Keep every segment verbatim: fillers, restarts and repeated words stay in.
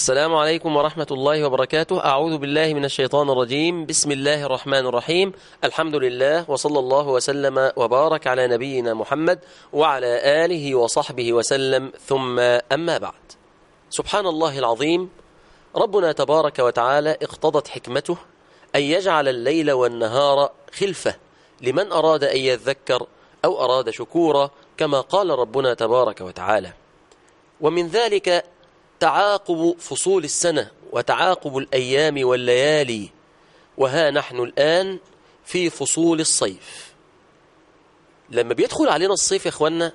السلام عليكم ورحمة الله وبركاته. أعوذ بالله من الشيطان الرجيم. بسم الله الرحمن الرحيم. الحمد لله وصلى الله وسلم وبارك على نبينا محمد وعلى آله وصحبه وسلم، ثم أما بعد. سبحان الله العظيم، ربنا تبارك وتعالى اقتضت حكمته أن يجعل الليل والنهار خلفة لمن أراد أن يذكر أو أراد شكورا، كما قال ربنا تبارك وتعالى. ومن ذلك تعاقب فصول السنة وتعاقب الأيام والليالي، وها نحن الآن في فصول الصيف. لما بيدخل علينا الصيف يا إخوانا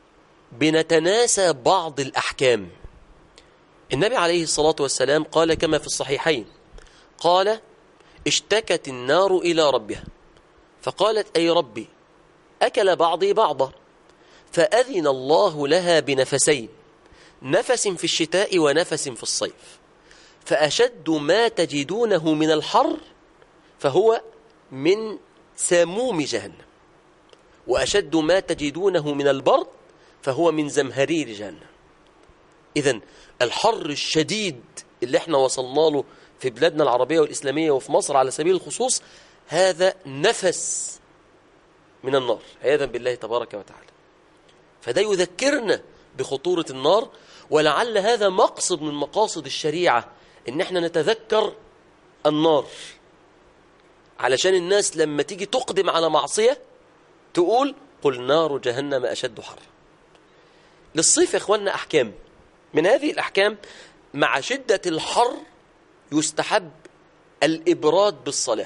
بنتناسى بعض الأحكام. النبي عليه الصلاة والسلام قال كما في الصحيحين، قال: اشتكت النار إلى ربها فقالت: أي ربي، أكل بعضي بعضا، فأذن الله لها بنفسين، نفس في الشتاء ونفس في الصيف، فأشد ما تجدونه من الحر فهو من سموم جهنم، وأشد ما تجدونه من البرد فهو من زمهرير جهنم. إذن الحر الشديد اللي احنا وصلنا له في بلادنا العربية والإسلامية وفي مصر على سبيل الخصوص، هذا نفس من النار عياذا بالله تبارك وتعالى. فده يذكرنا بخطورة النار، ولعل هذا مقصد من مقاصد الشريعة، ان احنا نتذكر النار علشان الناس لما تيجي تقدم على معصية تقول: قل نار جهنم أشد حر. للصيف يا اخوانا أحكام. من هذه الأحكام: مع شدة الحر يستحب الإبراد بالصلاة.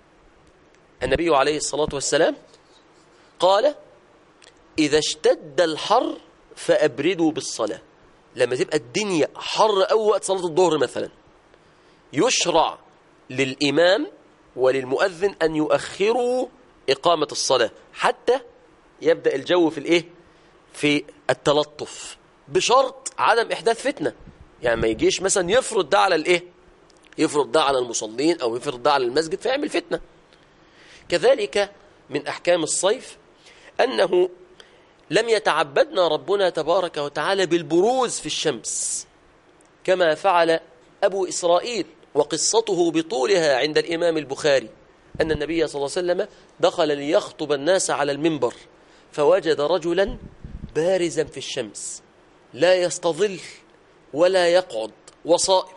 النبي عليه الصلاة والسلام قال: إذا اشتد الحر فأبردوا بالصلاة. لما تبقى الدنيا حر أو وقت صلاة الظهر مثلا، يشرع للإمام وللمؤذن أن يؤخروا إقامة الصلاة حتى يبدأ الجو في الإيه؟ في التلطف، بشرط عدم إحداث فتنة. يعني ما يجيش مثلا يفرض ده على الإيه؟ يفرض ده على المصلين أو يفرض ده على المسجد فيعمل فتنة. كذلك من أحكام الصيف أنه لم يتعبدنا ربنا تبارك وتعالى بالبروز في الشمس كما فعل أبو إسرائيل، وقصته بطولها عند الإمام البخاري أن النبي صلى الله عليه وسلم دخل ليخطب الناس على المنبر، فوجد رجلا بارزا في الشمس لا يستظل ولا يقعد وصائم،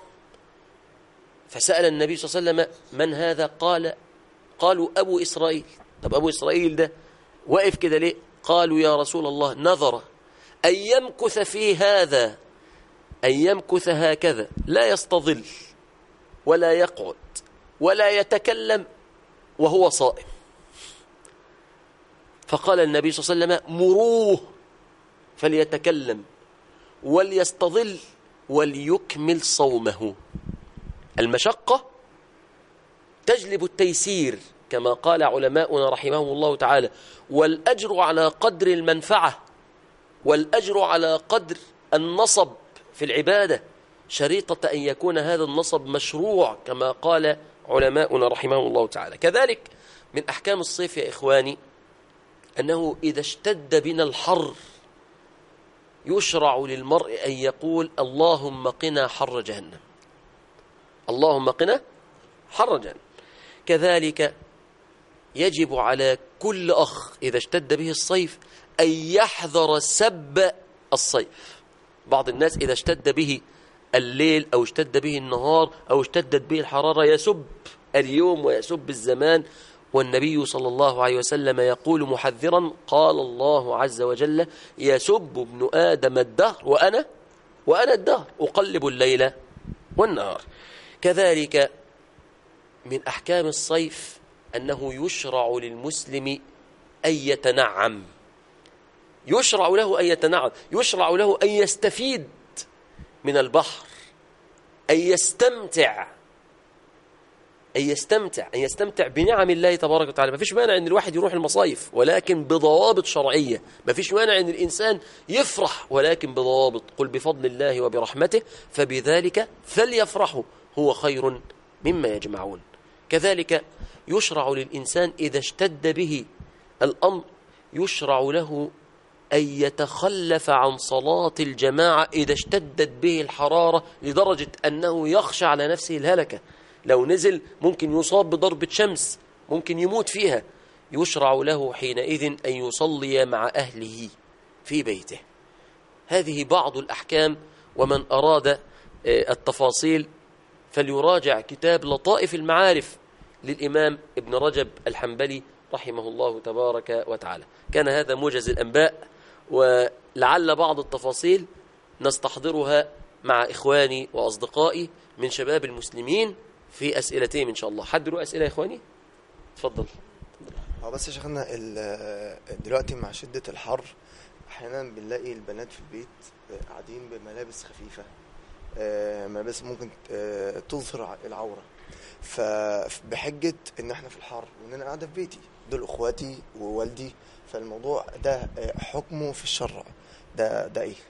فسأل النبي صلى الله عليه وسلم: من هذا؟ قال قالوا: أبو إسرائيل. طب أبو إسرائيل ده واقف كده ليه؟ قالوا: يا رسول الله، نظر أن يمكث في هذا، أن يمكث هكذا لا يستظل ولا يقعد ولا يتكلم وهو صائم. فقال النبي صلى الله عليه وسلم: مروه فليتكلم وليستظل وليكمل صومه. المشقة تجلب التيسير كما قال علماؤنا رحمهم الله تعالى، والأجر على قدر المنفعة، والأجر على قدر النصب في العبادة، شريطة أن يكون هذا النصب مشروع كما قال علماؤنا رحمهم الله تعالى. كذلك من أحكام الصيف يا إخواني أنه إذا اشتد بنا الحر يشرع للمرء أن يقول: اللهم قنا حر جهنم، اللهم قنا حر جهنم. كذلك يجب على كل أخ إذا اشتد به الصيف أن يحذر سب الصيف. بعض الناس إذا اشتد به الليل أو اشتد به النهار أو اشتدت به الحرارة يسب اليوم ويسب الزمان، والنبي صلى الله عليه وسلم يقول محذرا: قال الله عز وجل: يسب ابن آدم الدهر وأنا وأنا الدهر أقلب الليل والنهار. كذلك من أحكام الصيف أنه يشرع للمسلم أن يتنعم، يشرع له أن يتنعم، يشرع له أن يستفيد من البحر، أن يستمتع أن يستمتع أن يستمتع بنعم الله تبارك وتعالى. ما فيش مانع أن الواحد يروح المصايف، ولكن بضوابط شرعية. ما فيش مانع أن الإنسان يفرح، ولكن بضوابط. قل بفضل الله وبرحمته فبذلك فليفرحوا هو خير مما يجمعون. كذلك يشرع للإنسان إذا اشتد به الأمر يشرع له أن يتخلف عن صلاة الجماعة إذا اشتدت به الحرارة لدرجة أنه يخشى على نفسه الهلكة. لو نزل ممكن يصاب بضربة شمس، ممكن يموت فيها. يشرع له حينئذ أن يصلي مع أهله في بيته. هذه بعض الأحكام، ومن أراد التفاصيل فليراجع كتاب لطائف المعارف للإمام ابن رجب الحنبلي رحمه الله تبارك وتعالى. كان هذا موجز الأنباء، ولعل بعض التفاصيل نستحضرها مع إخواني وأصدقائي من شباب المسلمين في أسئلتهم إن شاء الله. حد له أسئلة يا إخواني؟ تفضل. هو بس يا شيخنا دلوقتي مع شدة الحر أحيانا بنلاقي البنات في البيت قاعدين بملابس خفيفة، ملابس ممكن تظهر العورة، فبحجة إن إحنا في الحر وإن أنا قاعدة في بيتي، دول أخواتي ووالدي، فالموضوع ده حكمه في الشرع ده ده إيه؟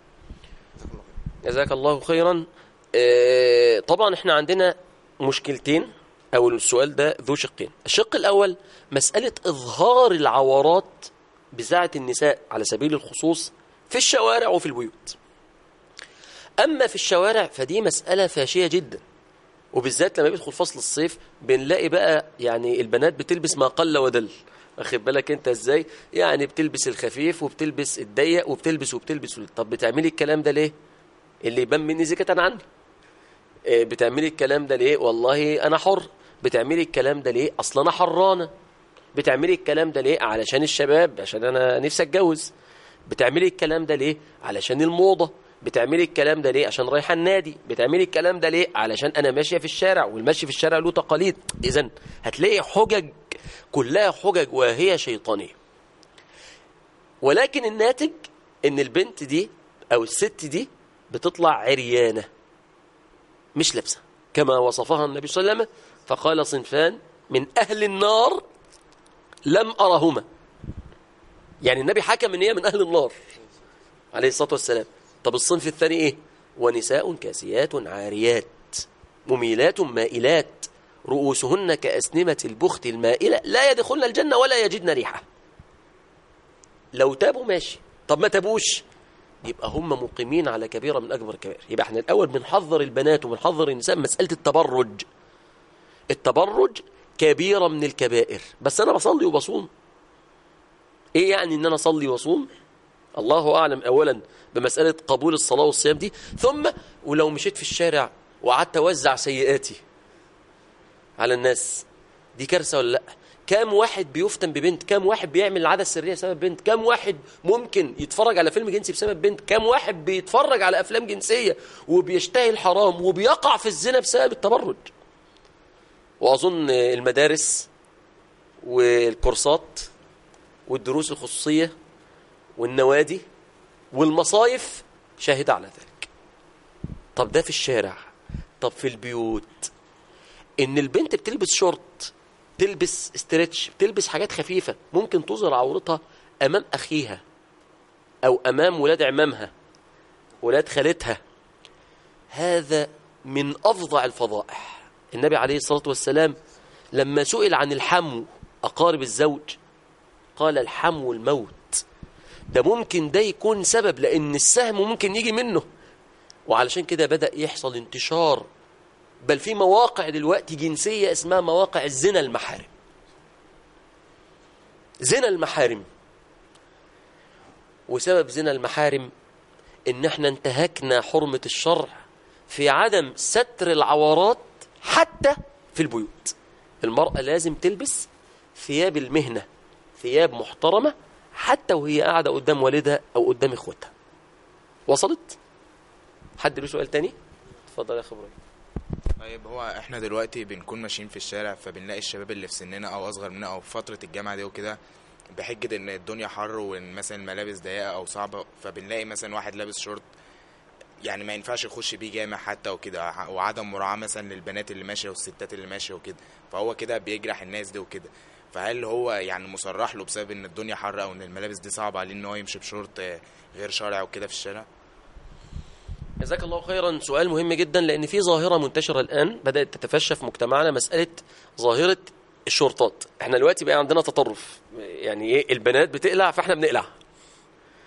جزاك الله خيرا. طبعا إحنا عندنا مشكلتين، أو السؤال ده ذو شقين. الشق الأول مسألة إظهار العورات بساعة النساء على سبيل الخصوص في الشوارع وفي البيوت. أما في الشوارع فدي مسألة فاشية جدا، وبالذات لما بيدخل فصل الصيف بنلاقي بقى يعني البنات بتلبس ما قل ودل. واخد بالك انت ازاي؟ يعني بتلبس الخفيف وبتلبس الضيق وبتلبس وبتلبس. طب بتعملي الكلام ده ليه؟ اللي يبان مني زكاة عني. بتعملي الكلام ده ليه؟ والله أنا حر. بتعملي الكلام ده ليه؟ أصلا أنا حرانة. بتعملي الكلام ده ليه؟ علشان الشباب، عشان أنا نفسي أتجوز. بتعملي الكلام ده ليه؟ علشان الموضة. بتعملي الكلام ده ليه؟ عشان رايحة النادي. بتعملي الكلام ده ليه؟ علشان أنا ماشية في الشارع، والمشي في الشارع له تقاليد. إذن هتلاقي حجج كلها حجج واهية شيطانية. ولكن الناتج إن البنت دي أو الست دي بتطلع عريانة مش لابسة، كما وصفها النبي صلى الله عليه وسلم فقال: صنفان من أهل النار لم أرهما. يعني النبي حكم ان هي من أهل النار عليه الصلاة والسلام. طب الصنف الثاني إيه؟ ونساء كاسيات عاريات مميلات مائلات رؤوسهن كأسنمة البخت المائلة لا يدخلن الجنة ولا يجدن ريحة. لو تابوا ماشي، طب ما تابوش يبقى هم مقيمين على كبيرة من أكبر الكبائر. يبقى احنا الأول بنحذر البنات وبنحذر النساء مسألة التبرج. التبرج كبيرة من الكبائر. بس أنا بصلي وبصوم. إيه يعني إن أنا أصلي وصوم؟ الله أعلم أولا بمسألة قبول الصلاة والصيام دي. ثم ولو مشيت في الشارع وقعدت أوزع سيئاتي على الناس، دي كارثة ولا لأ؟ كام واحد بيفتن ببنت؟ كام واحد بيعمل العادة السرية بسبب بنت؟ كام واحد ممكن يتفرج على فيلم جنسي بسبب بنت؟ كام واحد بيتفرج على أفلام جنسية وبيشتهي الحرام وبيقع في الزنا بسبب التبرج؟ وأظن المدارس والكورسات والدروس الخصوصية والنوادي والمصايف شاهدة على ذلك. طب ده في الشارع. طب في البيوت، إن البنت بتلبس شورت، تلبس استرتش، بتلبس حاجات خفيفة ممكن تظهر عورتها أمام أخيها أو أمام ولاد عمامها ولاد خالتها. هذا من أفظع الفضائح. النبي عليه الصلاة والسلام لما سئل عن الحمو أقارب الزوج قال: الحمو الموت. ده ممكن ده يكون سبب، لأن السهم ممكن يجي منه. وعلشان كده بدأ يحصل انتشار، بل في مواقع دلوقتي جنسية اسمها مواقع الزنا المحارم. زنا المحارم. وسبب زنا المحارم إن احنا انتهكنا حرمة الشرع في عدم ستر العورات حتى في البيوت. المرأة لازم تلبس ثياب المهنة، ثياب محترمة، حتى وهي قاعدة قدام والدها أو قدام إخوتها. وصلت؟ حد له سؤال تاني؟ اتفضل يا خبري. طيب هو احنا دلوقتي بنكون ماشيين في الشارع، فبنلاقي الشباب اللي في سننا او اصغر مننا او في فتره الجامعه دي وكده، بحجه ان الدنيا حر وان مثلا الملابس ضيقه او صعبه، فبنلاقي مثلا واحد لابس شورت يعني ما ينفعش يخش بيه جامع حتى وكده، وعدم مراعاه مثلا للبنات اللي ماشيه والستات اللي ماشيه وكده، فهو كده بيجرح الناس دي وكده. فهل هو يعني مصرح له بسبب ان الدنيا حر او ان الملابس دي صعبه عليه ان هو يمشي بشورت غير شرعي وكده في الشارع؟ جزاك الله خيرا. سؤال مهم جدا، لأن في ظاهرة منتشرة الآن بدأت تتفشى في مجتمعنا، مسألة ظاهرة الشورتات. احنا دلوقتي بقى عندنا تطرف، يعني ايه؟ البنات بتقلع فاحنا بنقلع.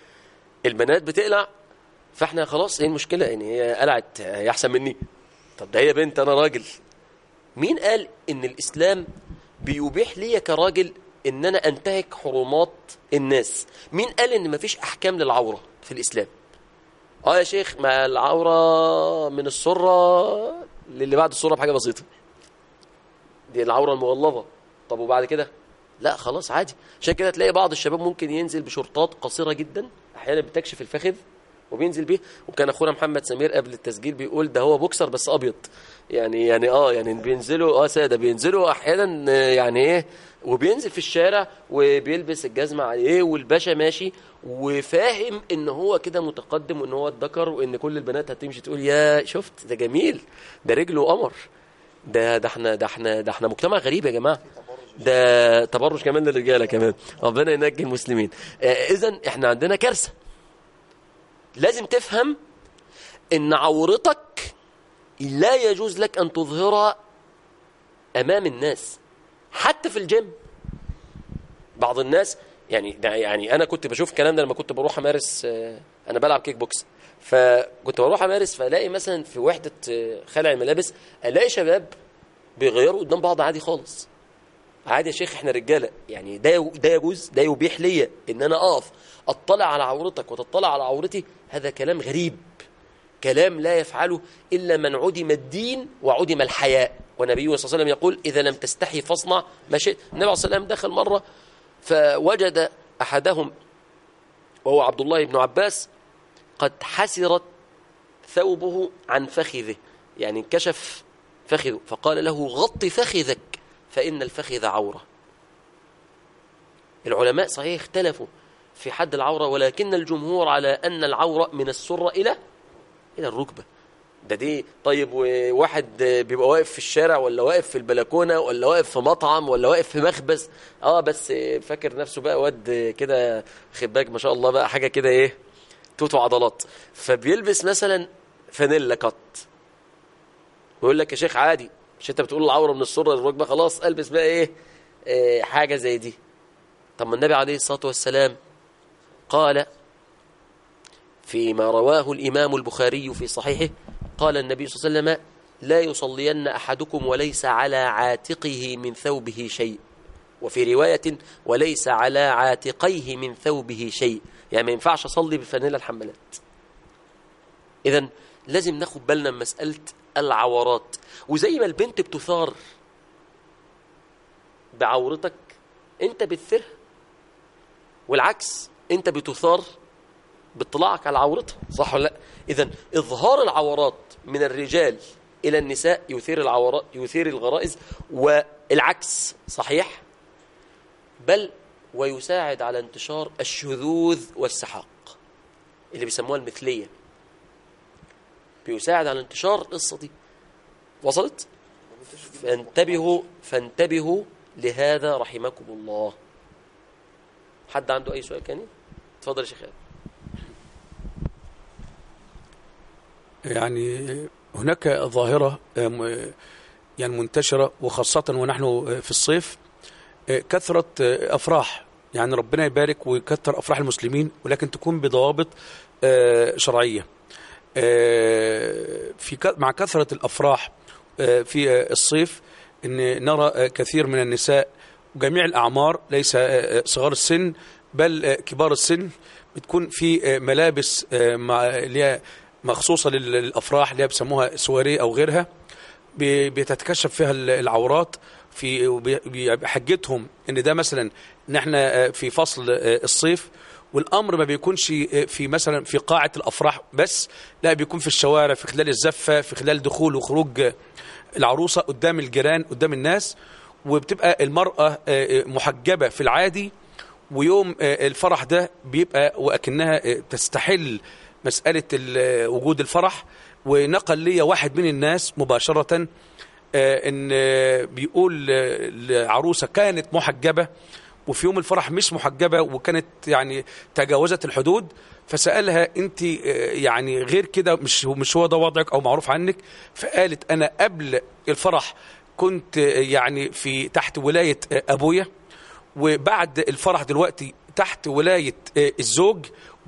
البنات بتقلع، فاحنا خلاص ايه المشكله يعني هي قلعت هي احسن مني؟ طب ده هي بنت انا راجل. مين قال ان الاسلام بيبيح لي كراجل ان انا انتهك حرمات الناس؟ مين قال ان مفيش احكام للعوره في الاسلام؟ اه يا شيخ ما العوره من السره للي بعد السره بحاجه بسيطه، دي العوره المغلظه. طب وبعد كده؟ لا خلاص عادي. عشان كده تلاقي بعض الشباب ممكن ينزل بشورتات قصيره جدا احيانا بتكشف الفخذ وبينزل بيه. وكان اخونا محمد سمير قبل التسجيل بيقول ده هو بوكسر بس ابيض، يعني يعني اه يعني بينزلوا اه ساده بينزلوا احيانا يعني ايه، وبينزل في الشارع وبيلبس الجزمه عليه والباشا ماشي وفاهم ان هو كده متقدم وان هو اتذكر وان كل البنات هتمشي تقول يا شفت ده جميل ده رجله قمر، ده ده احنا ده احنا ده احنا مجتمع غريب يا جماعه، ده تبرج كمان للرجاله كمان، ربنا ينجي المسلمين. آه اذا احنا عندنا كارثه. لازم تفهم ان عورتك لا يجوز لك ان تظهرها امام الناس حتى في الجيم. بعض الناس يعني يعني انا كنت بشوف الكلام ده لما كنت بروح امارس، انا بلعب كيك بوكس، فكنت بروح امارس فالاقي مثلا في وحده خلع الملابس الاقي شباب بيغيروا قدام بعض عادي خالص. عادي يا شيخ احنا رجاله، يعني ده ده يجوز، ده يبيح لي ان انا اقف اطلع على عورتك وتطلع على عورتي؟ هذا كلام غريب، كلام لا يفعله الا من عدم الدين وعدم الحياء. والنبي صلى الله عليه وسلم يقول اذا لم تستحي فاصنع ما شئت. النبي عليه الصلاه والسلام دخل مره فوجد احدهم وهو عبد الله بن عباس قد حسرت ثوبه عن فخذه، يعني انكشف فخذه، فقال له غط فخذك فإن الفخذ عورة. العلماء صحيح اختلفوا في حد العورة، ولكن الجمهور على أن العورة من السرة إلى إلى الركبة. ده دي طيب، وواحد بيبقى واقف في الشارع ولا واقف في البلكونة ولا واقف في مطعم ولا واقف في مخبز، اه بس فاكر نفسه بقى واد كده خباك ما شاء الله بقى حاجة كده ايه توتو عضلات، فبيلبس مثلا فانيلا كات ويقول لك يا شيخ عادي مش انت بتقول العوره من السره للركبه، خلاص البس بقى ايه, إيه حاجه زي دي. طب ما النبي عليه الصلاه والسلام قال فيما رواه الامام البخاري في صحيحه، قال النبي صلى الله عليه وسلم لا يصلين احدكم وليس على عاتقه من ثوبه شيء، وفي روايه وليس على عاتقيه من ثوبه شيء، يعني ما ينفعش اصلي بفانيلا الحمالات. اذا لازم ناخد بالنا من مساله العورات. وزي ما البنت بتثار بعورتك انت بتثرها، والعكس انت بتثار باطلاعك على عورتها، صح ولا لا؟ اذا اظهار العورات من الرجال الى النساء يثير العورات يثير الغرائز، والعكس صحيح، بل ويساعد على انتشار الشذوذ والسحاق اللي بيسموها المثليه، بيساعد على انتشار القصه دي. وصلت؟ فانتبهوا فانتبهوا لهذا رحمكم الله. حد عنده اي سؤال تاني؟ اتفضل يا شيخ. يعني هناك ظاهره يعني منتشره، وخاصه ونحن في الصيف، كثره افراح، يعني ربنا يبارك ويكثر افراح المسلمين، ولكن تكون بضوابط شرعيه. في مع كثرة الأفراح في الصيف إن نرى كثير من النساء وجميع الأعمار، ليس صغار السن بل كبار السن، بتكون في ملابس مخصوصة للأفراح اللي بيسموها سواري أو غيرها، بتتكشف فيها العورات، في بحجتهم إن ده مثلا إن احنا في فصل الصيف، والأمر ما بيكونش في مثلا في قاعة الأفراح بس، لا بيكون في الشوارع، في خلال الزفة، في خلال دخول وخروج العروسة قدام الجيران قدام الناس. وبتبقى المرأة محجبة في العادي، ويوم الفرح ده بيبقى وأكنها تستحل مسألة وجود الفرح. ونقل لي واحد من الناس مباشرة إن بيقول العروسة كانت محجبة وفي يوم الفرح مش محجبة، وكانت يعني تجاوزت الحدود، فسألها انت يعني غير كده مش مش هو ده وضعك او معروف عنك؟ فقالت انا قبل الفرح كنت يعني في تحت ولاية ابويا، وبعد الفرح دلوقتي تحت ولاية الزوج،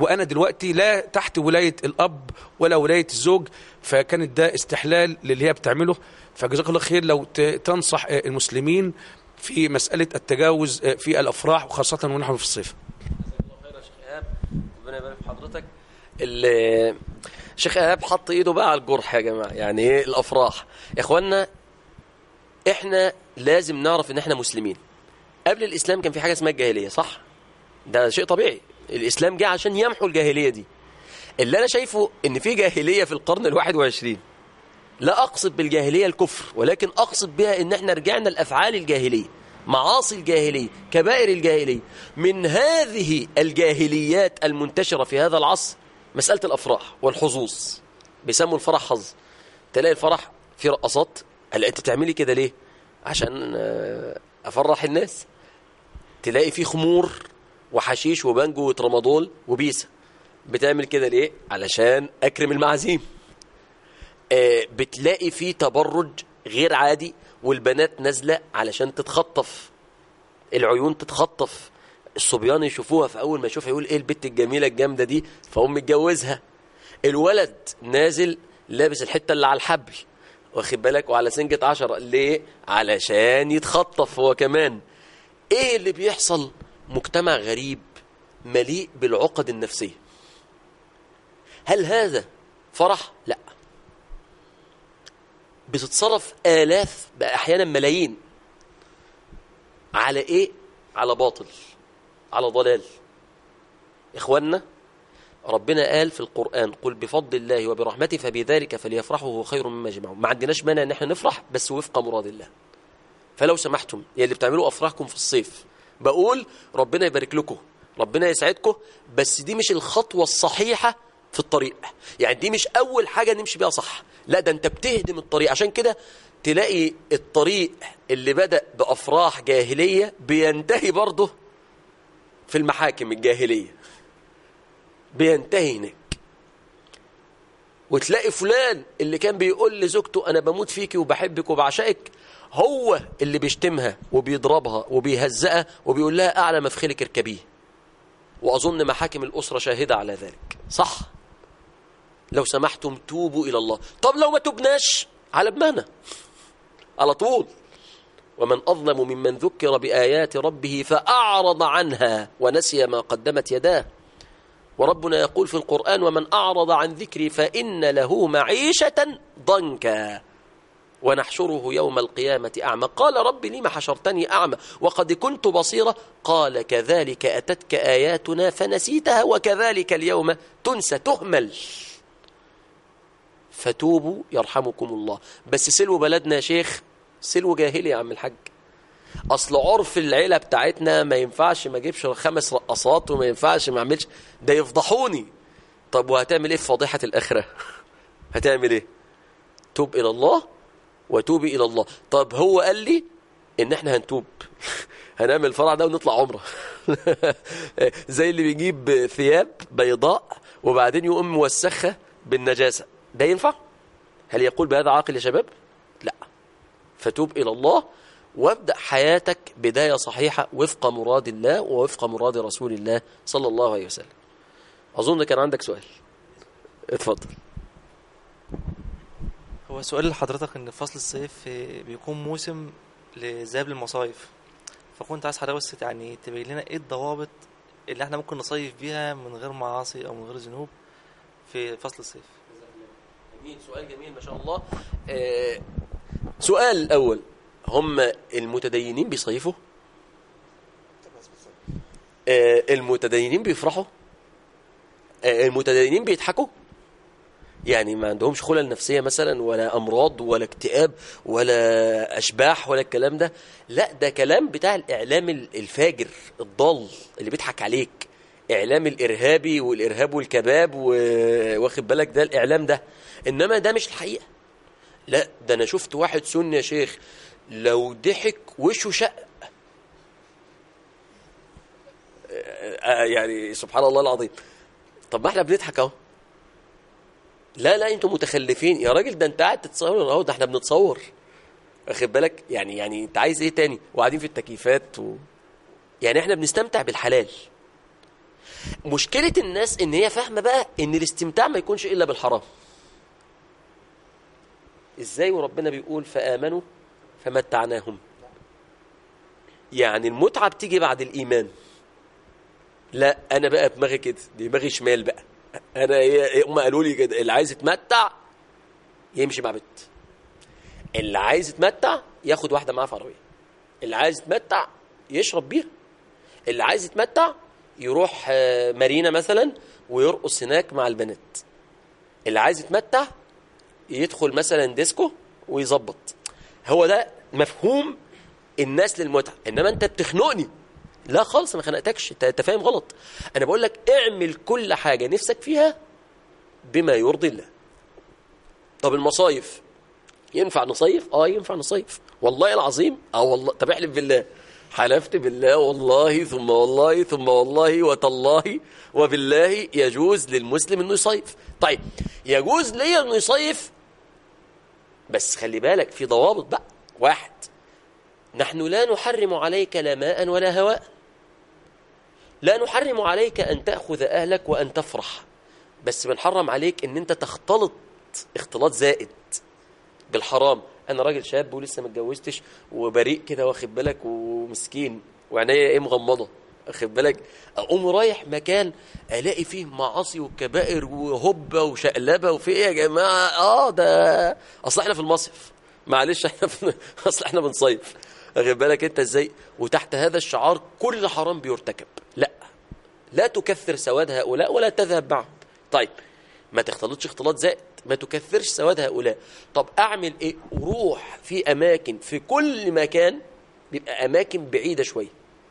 وأنا دلوقتي لا تحت ولاية الأب ولا ولاية الزوج، فكانت ده استحلال للي هي بتعمله. فجزاك الله خير لو تنصح المسلمين في مسألة التجاوز في الأفراح وخاصة ونحن في الصيف. جزاك الله خير يا شيخ إيهاب، ربنا يبارك في حضرتك. الشيخ إيهاب حط إيده بقى على الجرح يا جماعة. يعني إيه الأفراح يا إخوانا؟ إحنا لازم نعرف إن إحنا مسلمين. قبل الإسلام كان في حاجة اسمها الجاهلية، صح؟ ده شيء طبيعي. الإسلام جاء عشان يمحو الجاهلية دي. اللي أنا شايفه إن في جاهلية في القرن الواحد وعشرين، لا أقصد بالجاهلية الكفر، ولكن أقصد بها إن إحنا رجعنا لأفعال الجاهلية، معاصي الجاهلية، كبائر الجاهلية. من هذه الجاهليات المنتشرة في هذا العصر مسألة الأفراح والحظوظ. بيسموا الفرح حظ. تلاقي الفرح في رقصات. هلا أنت بتعملي كده ليه؟ عشان أفرح الناس. تلاقي في خمور وحشيش وبانجو وترامادول وبيسة. بتعمل كده ليه؟ علشان أكرم المعازيم. آه بتلاقي في تبرج غير عادي، والبنات نازلة علشان تتخطف، العيون تتخطف، الصبيان يشوفوها، فأول ما يشوفها يقول إيه البت الجميلة الجامدة دي، فهم متجوزها. الولد نازل لابس الحتة اللي على الحبل، واخد بالك، وعلى سنجة عشرة. ليه؟ علشان يتخطف هو كمان. إيه اللي بيحصل؟ مجتمع غريب مليء بالعقد النفسية. هل هذا فرح؟ لا. بتتصرف آلاف بقى أحيانا ملايين على إيه؟ على باطل، على ضلال. إخواننا، ربنا قال في القرآن: قل بفضل الله وبرحمته فبذلك فليفرحوا هو خير مما يجمعون. ما عندناش مانع ان احنا نفرح، بس وفق مراد الله. فلو سمحتم يا اللي بتعملوا افراحكم في الصيف، بقول ربنا يبارك لكم، ربنا يسعدكم، بس دي مش الخطوة الصحيحة في الطريق. يعني دي مش أول حاجة نمشي بيها صح، لا ده أنت بتهدم الطريق. عشان كده تلاقي الطريق اللي بدأ بأفراح جاهلية بينتهي برضه في المحاكم الجاهلية، بينتهي هناك. وتلاقي فلان اللي كان بيقول لزوجته أنا بموت فيكي وبحبك وبعشقك، هو اللي بيشتمها وبيضربها وبيهزقها وبيقول لها أعلى مفخلك اركبيه. وأظن محاكم الأسرة شاهدة على ذلك، صح؟ لو سمحتم توبوا إلى الله. طب لو ما تبناش على دماغنا على طول. ومن أظلم ممن ذكر بآيات ربه فأعرض عنها ونسي ما قدمت يداه. وربنا يقول في القرآن: ومن أعرض عن ذكري فإن له معيشة ضنكا ونحشره يوم القيامة أعمى. قال رب لم حشرتني أعمى وقد كنت بصيرا قال كذلك أتتك آياتنا فنسيتها وكذلك اليوم تنسى. تهمل. فتوبوا يرحمكم الله. بس سلو بلدنا يا شيخ سلو جاهلي يا عم الحاج. أصل عرف العيلة بتاعتنا ما ينفعش ما اجيبش خمس رقصات وما ينفعش ما اعملش، ده يفضحوني. طب وهتعمل ايه في فضيحة الآخرة؟ هتعمل ايه؟ توب إلى الله وتوبي إلى الله. طب هو قال لي إن احنا هنتوب هنعمل الفرع ده ونطلع عمره زي اللي بيجيب ثياب بيضاء وبعدين يقوم موسخها بالنجاسة، ده ينفع؟ هل يقول بهذا عاقل يا شباب؟ لا. فتوب إلى الله وابدأ حياتك بداية صحيحة وفق مراد الله ووفق مراد رسول الله صلى الله عليه وسلم. أظن كان عندك سؤال، اتفضل. هو سؤال لحضرتك ان فصل الصيف بيكون موسم لذهاب للمصايف، فكنت عايز حضرتك بس يعني تبين لنا ايه الضوابط اللي احنا ممكن نصيف بيها من غير معاصي او من غير ذنوب في فصل الصيف. جميل، سؤال جميل ما شاء الله. آه سؤال الأول: هم المتدينين بيصيفوا؟ آه المتدينين بيفرحوا؟ آه المتدينين بيضحكوا؟ يعني ما عندهمش خلل نفسية مثلا ولا أمراض ولا اكتئاب ولا أشباح ولا الكلام ده؟ لا، ده كلام بتاع الإعلام الفاجر الضال اللي بيضحك عليك، إعلام الإرهابي والإرهاب والكباب واخد بالك، ده الإعلام ده. إنما ده مش الحقيقة. لا، ده أنا شفت واحد سني يا شيخ لو ضحك وشه شق، يعني سبحان الله العظيم. طب ما احنا بنضحك اهو. لا لا انتوا متخلفين يا راجل، ده انت قاعد تتصور اهو، ده احنا بنتصور واخد بالك. يعني يعني انت عايز ايه تاني؟ وقاعدين في التكييفات و... يعني احنا بنستمتع بالحلال. مشكلة الناس ان هي فاهمة بقى ان الاستمتاع ما يكونش الا بالحرام. ازاي وربنا بيقول فآمنوا فمتعناهم؟ يعني المتعة بتيجي بعد الإيمان. لا أنا بقى دماغي كده، دماغي شمال بقى. أنا هم قالوا لي كده، اللي عايز يتمتع يمشي مع بنت، اللي عايز يتمتع ياخد واحدة معاه في عربية، اللي عايز يتمتع يشرب بيها، اللي عايز يتمتع يروح مارينا مثلا ويرقص هناك مع البنات، اللي عايز يتمتع يدخل مثلا ديسكو ويظبط. هو ده مفهوم الناس للمتعة. انما انت بتخنقني. لا خالص ما خنقتكش، انت فاهم غلط. انا بقول لك اعمل كل حاجة نفسك فيها بما يرضي الله. طب المصايف ينفع نصيف؟ اه ينفع نصيف والله العظيم. اه والله. طب احلف بالله. حلفت بالله والله ثم والله ثم والله وتالله وبالله يجوز للمسلم انه يصيف. طيب يجوز لي انه يصيف، بس خلي بالك في ضوابط بقى. واحد، نحن لا نحرم عليك لا ماء ولا هواء، لا نحرم عليك أن تأخذ أهلك وأن تفرح، بس بنحرم عليك أن أنت تختلط اختلاط زائد بالحرام. أنا راجل شاب ولسه ما اتجوزتش وبريء كده واخد بالك ومسكين وعناية ايه مغمضة واخد بالك، أقوم رايح مكان ألاقي فيه معاصي وكبائر وهبة وشقلبة وفي إيه يا جماعة؟ آه ده أصل إحنا في المصيف، معلش احنا في أصل إحنا بنصيف واخد بالك أنت إزاي؟ وتحت هذا الشعار كل حرام بيرتكب. لا لا تكثر سواد هؤلاء ولا تذهب معهم. طيب ما تختلطش اختلاط زائد، ما تكثرش سواد هؤلاء. طب أعمل إيه؟ روح في أماكن، في كل مكان بيبقى أماكن بعيدة شوية،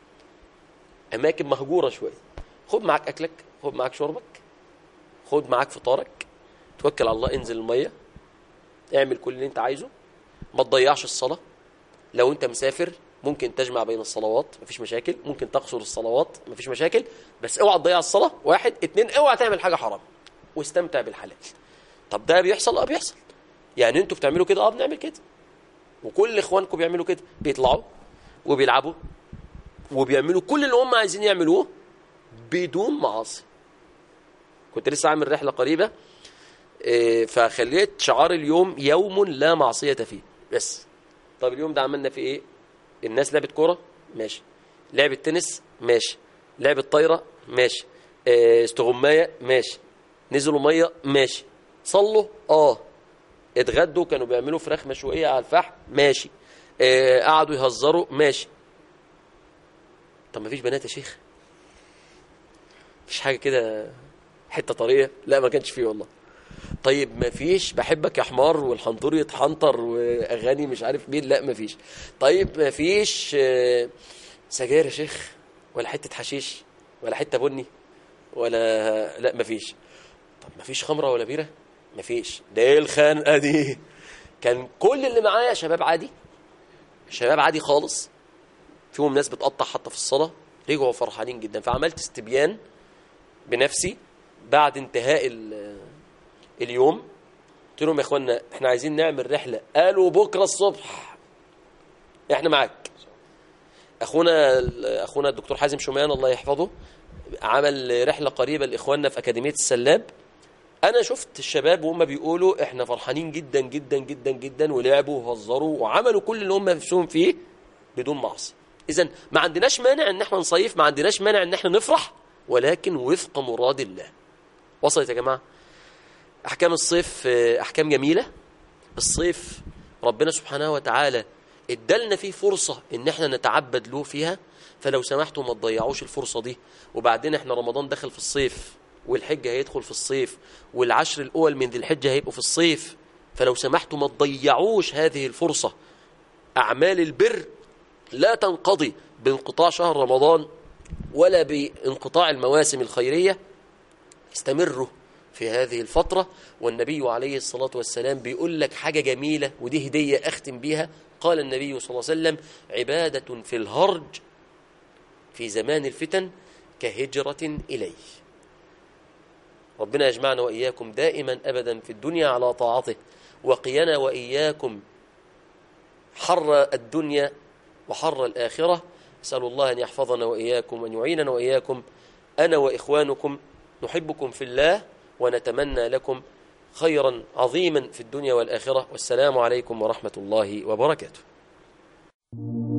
أماكن مهجورة شوية. خد معاك أكلك، خد معاك شربك، خد معاك فطارك، توكل على الله، انزل المية، اعمل كل اللي انت عايزه. ما تضيعش الصلاة. لو انت مسافر ممكن تجمع بين الصلوات مفيش مشاكل، ممكن تقصر الصلوات مفيش مشاكل، بس اوعى تضيع الصلاة. واحد اتنين، اوعى تعمل حاجة حرام واستمتع بالحلال. طب ده بيحصل؟ اه بيحصل. يعني انتوا بتعملوا كده؟ اه بنعمل كده، وكل اخوانكم بيعملوا كده، بيطلعوا وبيلعبوا وبيعملوا كل اللي هم عايزين يعملوه بدون معاصي. كنت لسه عامل رحلة قريبة فخليت شعار اليوم يوم لا معصية فيه بس. طب اليوم ده عملنا فيه ايه؟ الناس لعبت كرة ماشي، لعبت تنس ماشي، لعبت طايرة ماشي، استغماية ماشي، نزلوا مية ماشي، صلوا اه، اتغدوا كانوا بيعملوا فراخ مشوية على الفحم ماشي، اه قعدوا يهزروا ماشي. طب ما فيش بنات يا شيخ؟ مفيش حاجة كده حتة طرية؟ لا ما كانش فيه والله. طيب ما فيش بحبك يا حمار والحنطور يتحنطر واغاني مش عارف مين؟ لا ما فيش. طيب ما فيش سجاير يا شيخ ولا حتة حشيش ولا حتة بني ولا؟ لا ما فيش. طب ما فيش خمرة ولا بيرة؟ ما فيش. ده ايه الخنقة دي؟ كان كل اللي معايا شباب عادي، شباب عادي خالص، فيهم ناس بتقطع حتى في الصلاة، رجعوا فرحانين جدا. فعملت استبيان بنفسي بعد انتهاء اليوم، قلت لهم يا اخوانا احنا عايزين نعمل رحلة. قالوا بكرة الصبح احنا معاك. اخونا اخونا الدكتور حازم شومان الله يحفظه عمل رحلة قريبة لاخواننا في اكاديمية السلاب. انا شفت الشباب وهم بيقولوا احنا فرحانين جدا جدا جدا جدا، ولعبوا وهزروا وعملوا كل اللي هم نفسهم فيه بدون معصية. اذا ما عندناش مانع ان احنا نصيف، ما عندناش مانع ان احنا نفرح، ولكن وفق مراد الله. وصلت يا جماعة؟ احكام الصيف احكام جميلة. الصيف ربنا سبحانه وتعالى ادالنا فيه فرصة ان احنا نتعبد له فيها، فلو سمحتوا ما تضيعوش الفرصة دي. وبعدين احنا رمضان دخل في الصيف، والحج هيدخل في الصيف، والعشر الاول من ذي الحجة هيبقوا في الصيف، فلو سمحتوا ما تضيعوش هذه الفرصة. اعمال البر لا تنقضي بانقطاع شهر رمضان ولا بانقطاع المواسم الخيرية. استمروا في هذه الفترة. والنبي عليه الصلاة والسلام بيقول لك حاجة جميلة، ودي هدية أختم بيها. قال النبي صلى الله عليه وسلم: عبادة في الهرج في زمان الفتن كهجرة إليه. ربنا يجمعنا وإياكم دائما أبدا في الدنيا على طاعته، وقينا وإياكم حر الدنيا وحر الآخرة. أسأل الله أن يحفظنا وإياكم وأن يعيننا وإياكم أنا وإخوانكم نحبكم في الله ونتمنى لكم خيرا عظيما في الدنيا والآخرة، والسلام عليكم ورحمة الله وبركاته.